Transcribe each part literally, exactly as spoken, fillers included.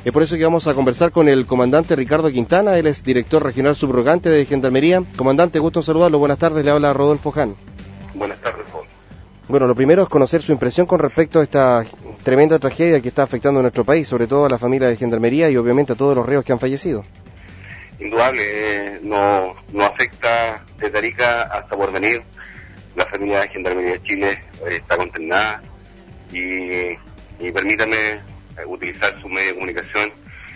Es por eso que vamos a conversar con el comandante Ricardo Quintana. Él es director regional subrogante de Gendarmería. Comandante, gusto en saludarlo. Buenas tardes, le habla Rodolfo Ján. Buenas tardes, Juan. Bueno, lo primero es conocer su impresión con respecto a esta tremenda tragedia que está afectando a nuestro país, sobre todo a la familia de Gendarmería y obviamente a todos los reos que han fallecido. Indudable, eh, no, no afecta desde Arica hasta Porvenir. La familia de Gendarmería de Chile eh, está condenada y, y permítame eh, utilizar su medio de comunicación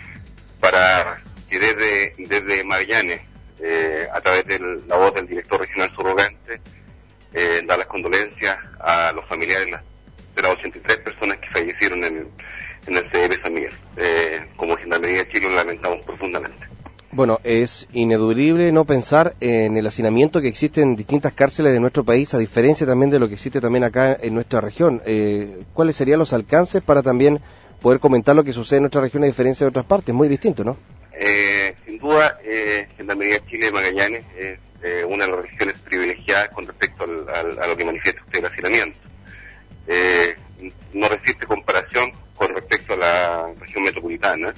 para que desde, desde Magallanes, eh, a través de la voz del director regional subrogante, eh, dar las condolencias a los familiares de las ochenta y tres personas que fallecieron en, en el C D P San Miguel. Eh, como Gendarmería de Chile lo lamentamos profundamente. Bueno, es ineludible no pensar en el hacinamiento que existe en distintas cárceles de nuestro país, a diferencia también de lo que existe también acá en nuestra región. Eh, ¿Cuáles serían los alcances para también poder comentar lo que sucede en nuestra región a diferencia de otras partes? Muy distinto, ¿no? Eh, sin duda, eh, Gendarmería de Chile de Magallanes es eh, una de las regiones privilegiadas con respecto al, al, a lo que manifiesta usted el hacinamiento. Eh, no resiste comparación con respecto a la región metropolitana,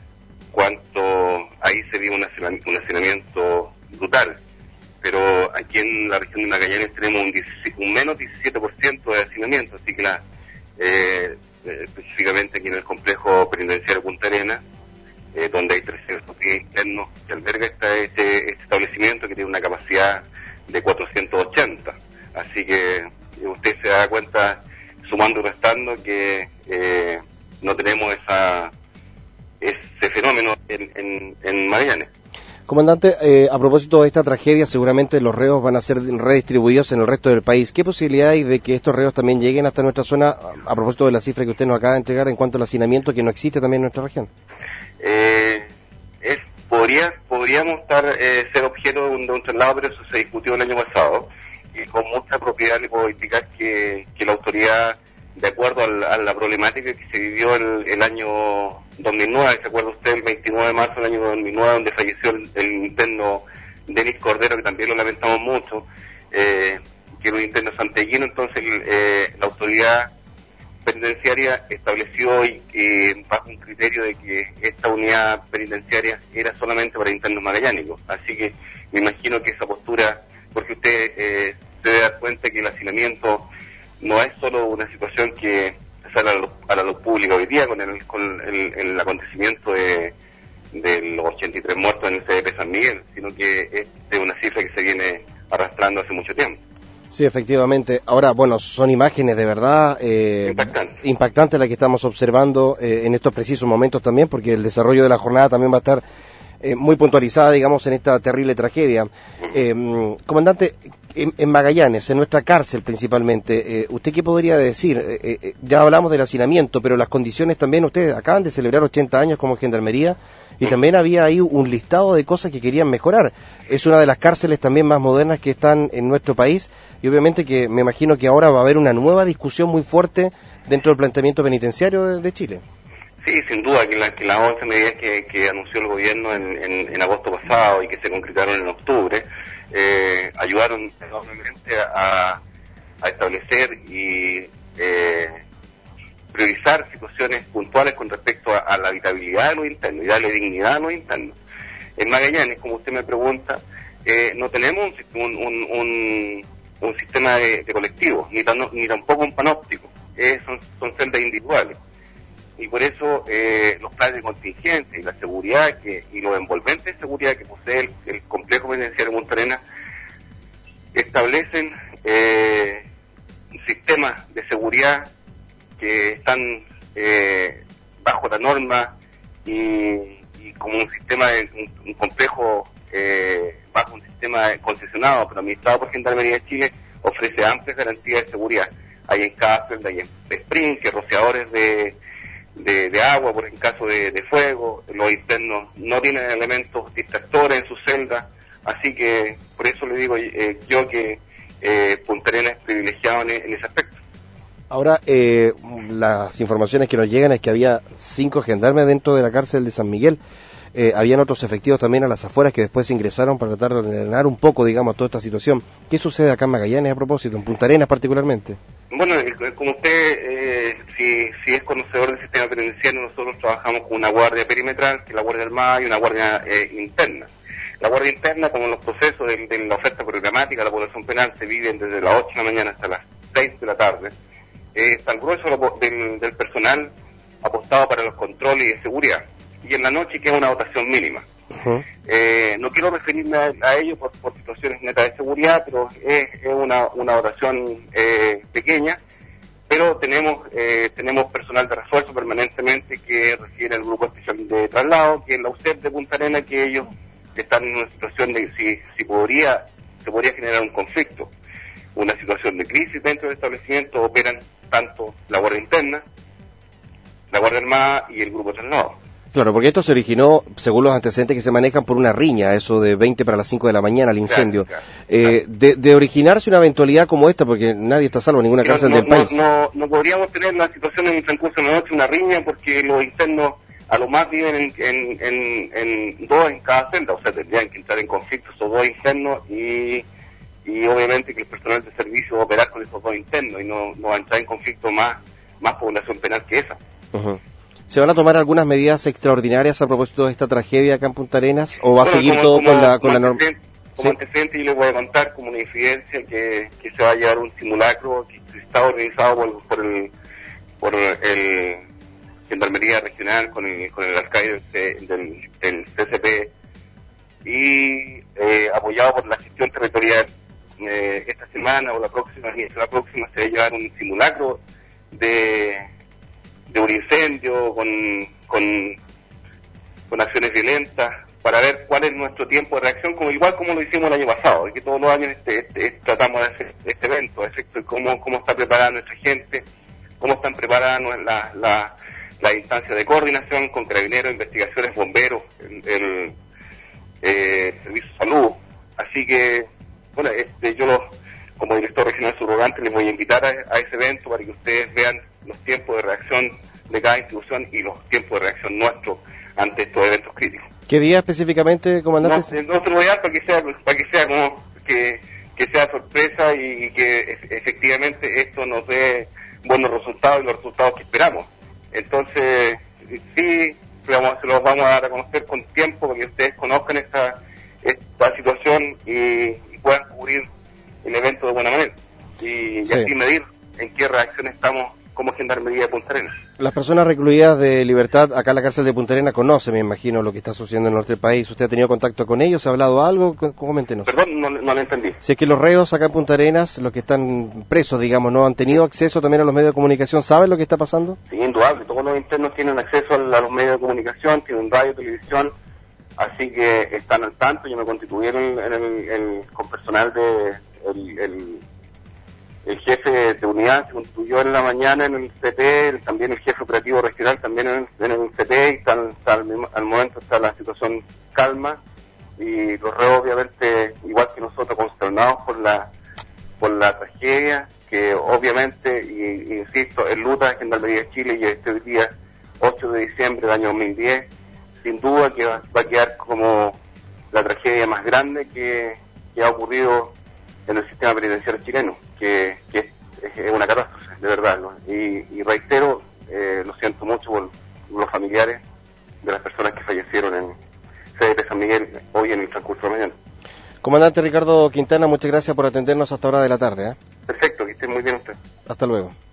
cuanto ahí se vive un hacinamiento, un hacinamiento brutal, pero aquí en la región de Magallanes tenemos un, un menos diecisiete por ciento de hacinamiento, así que la, eh, específicamente aquí en el complejo penitenciario Punta Arenas, eh, donde hay trescientos diez internos que alberga este, este, este establecimiento que tiene una capacidad de cuatrocientos ochenta, así que usted se da cuenta, sumando y restando, que eh, no tenemos esa ese fenómeno en, en, en Magallanes. Comandante, eh, a propósito de esta tragedia, seguramente los reos van a ser redistribuidos en el resto del país. ¿Qué posibilidad hay de que estos reos también lleguen hasta nuestra zona, a propósito de la cifra que usted nos acaba de entregar en cuanto al hacinamiento que no existe también en nuestra región? Eh, es, podría, podríamos estar, eh, ser objeto de un, de un traslado, pero eso se discutió el año pasado, y con mucha propiedad le puedo indicar que, que la autoridad, de acuerdo al, a la problemática que se vivió el, el año dos mil nueve, ¿se acuerda usted? El veintinueve de marzo del año dos mil nueve, donde falleció el, el interno Denis Cordero, que también lo lamentamos mucho, eh, que era un interno santellino. Entonces eh, la autoridad penitenciaria estableció y, eh, bajo un criterio de que esta unidad penitenciaria era solamente para internos magallánicos. Así que me imagino que esa postura, porque usted eh, se debe dar cuenta que el hacinamiento no es solo una situación que sale a la, a la luz pública hoy día con el, con el, el acontecimiento de, de los ochenta y tres muertos en el C D P San Miguel, sino que es de una cifra que se viene arrastrando hace mucho tiempo. Sí, efectivamente. Ahora, bueno, son imágenes de verdad eh, impactantes impactante las que estamos observando eh, en estos precisos momentos también, porque el desarrollo de la jornada también va a estar eh, muy puntualizada, digamos, en esta terrible tragedia. Eh, comandante, en, en Magallanes, en nuestra cárcel principalmente, eh, ¿usted qué podría decir? Eh, eh, ya hablamos del hacinamiento, pero las condiciones también, ustedes acaban de celebrar ochenta años como Gendarmería, y también había ahí un listado de cosas que querían mejorar. Es una de las cárceles también más modernas que están en nuestro país, y obviamente que me imagino que ahora va a haber una nueva discusión muy fuerte dentro del planteamiento penitenciario de, de Chile. Sí, sin duda, que, la, que las once medidas que, que anunció el gobierno en, en, en agosto pasado y que se concretaron en octubre, eh, ayudaron enormemente a, a establecer y eh, priorizar situaciones puntuales con respecto a, a la habitabilidad de los internos y darle dignidad a los internos. En Magallanes, como usted me pregunta, eh, no tenemos un, un, un, un sistema de, de colectivos, ni, tan, ni tampoco un panóptico, eh, son, son celdas individuales. Y por eso eh, los planes de contingencia y la seguridad que, y los envolventes de seguridad que posee el, el complejo penitenciario Punta Arenas establecen eh, sistemas de seguridad que están eh, bajo la norma y, y como un sistema, de, un, un complejo eh, bajo un sistema concesionado pero administrado por Gendarmería de Chile, ofrece amplias garantías de seguridad. Hay en cada celda, hay en sprinkler, rociadores de De, de agua por en caso de, de fuego, los internos no tienen elementos distractores en sus celdas, así que por eso le digo eh, yo que eh, Punta Arenas es privilegiado en, en ese aspecto. Ahora, eh, las informaciones que nos llegan es que había cinco gendarmes dentro de la cárcel de San Miguel, eh, habían otros efectivos también a las afueras que después ingresaron para tratar de ordenar un poco, digamos, toda esta situación. ¿Qué sucede acá en Magallanes a propósito, en Punta Arenas particularmente? Bueno, como usted, eh, si, si es conocedor del sistema penitenciario, nosotros trabajamos con una guardia perimetral, que es la Guardia Armada, y una guardia eh, interna. La guardia interna, como en los procesos de, de la oferta programática, la población penal se viven desde las ocho de la mañana hasta las seis de la tarde. Eh, está el grueso del, del personal apostado para los controles y de seguridad. Y en la noche queda una dotación mínima. Uh-huh. eh, no quiero referirme a, a ello por, por situaciones netas de seguridad, pero es, es una, una dotación eh, pequeña, pero tenemos eh, tenemos personal de refuerzo permanentemente que refiere al Grupo Especial de Traslado, que es la U C E P de Punta Arenas, que ellos están en una situación de si, si podría se podría generar un conflicto, una situación de crisis dentro del establecimiento. Operan tanto la Guardia Interna, la Guardia Armada y el Grupo de Traslado. Claro, porque esto se originó, según los antecedentes que se manejan, por una riña, eso de veinte para las cinco de la mañana, el incendio. Claro, claro, eh, claro. De, de originarse una eventualidad como esta, porque nadie está salvo en ninguna no, cárcel no, del no, país. No, no podríamos tener la situación en el transcurso de la noche, una riña, porque los internos a lo más viven en, en, en, en dos en cada celda, o sea, tendrían que entrar en conflicto esos dos internos y, y obviamente que el personal de servicio va a operar con esos dos internos y no, no va a entrar en conflicto más, más población penal que esa. Uh-huh. ¿Se van a tomar algunas medidas extraordinarias a propósito de esta tragedia acá en Punta Arenas? ¿O va bueno, a seguir como, todo como, con la, con la norma? norma? Como ¿Sí? antecedente yo les voy a contar como una incidencia que, que se va a llevar un simulacro que está organizado por, por el por el Gendarmería Regional con el, con el alcalde del, del, del C C P y eh, apoyado por la gestión territorial. Eh, esta semana o la próxima, la próxima se va a llevar un simulacro de de un incendio con, con, con acciones violentas, para ver cuál es nuestro tiempo de reacción, como igual como lo hicimos el año pasado, y que todos los años este, este, tratamos de hacer este evento, efecto, cómo, cómo está preparada nuestra gente, cómo están preparadas las la, la instancias de coordinación con carabineros, investigaciones, bomberos, el, el eh, servicio de salud. Así que, bueno, este, yo lo, como director regional subrogante les voy a invitar a, a ese evento para que ustedes vean los tiempos de reacción de cada institución y los tiempos de reacción nuestros ante estos eventos críticos. ¿Qué día específicamente, comandante? No, no se lo voy a dar para que sea, para que sea como que, que sea sorpresa y que efectivamente esto nos dé buenos resultados y los resultados que esperamos. Entonces, sí, se los vamos a dar a conocer con tiempo para que ustedes conozcan esta, esta situación y, y puedan cubrir el evento de buena manera. Y, sí. y así medir en qué reacción estamos como Gendarmería de Punta Arenas. Las personas recluidas de libertad acá en la cárcel de Punta Arenas conocen, me imagino, lo que está sucediendo en el norte del país. ¿Usted ha tenido contacto con ellos? ¿Ha hablado algo? Coméntenos. Perdón, no, no lo entendí. Si es que los reos acá en Punta Arenas, los que están presos, digamos, ¿no han tenido acceso también a los medios de comunicación? ¿Saben lo que está pasando? Sí, indudable. Todos los internos tienen acceso a los medios de comunicación, tienen radio, televisión, así que están al tanto. Yo me constituí en el, en el, el, con personal de... El, el, el jefe de unidad se constituyó en la mañana en el C P, también el jefe operativo regional también en el, en el C P, y están, está, al, al momento está la situación calma, y los reos obviamente, igual que nosotros, consternados por la por la tragedia, que obviamente, y, y insisto, en luta de Gendarmería de Chile, y este día ocho de diciembre del año dos mil diez, sin duda que va, va a quedar como la tragedia más grande que, que ha ocurrido en el sistema penitenciario chileno, que, que es, es una catástrofe, de verdad, ¿no? Y, y reitero, eh, lo siento mucho por los familiares de las personas que fallecieron en C D P San Miguel hoy en el transcurso de la mañana. Comandante Ricardo Quintana, muchas gracias por atendernos hasta hora de la tarde. ¿eh? Perfecto, que esté muy bien usted. Hasta luego.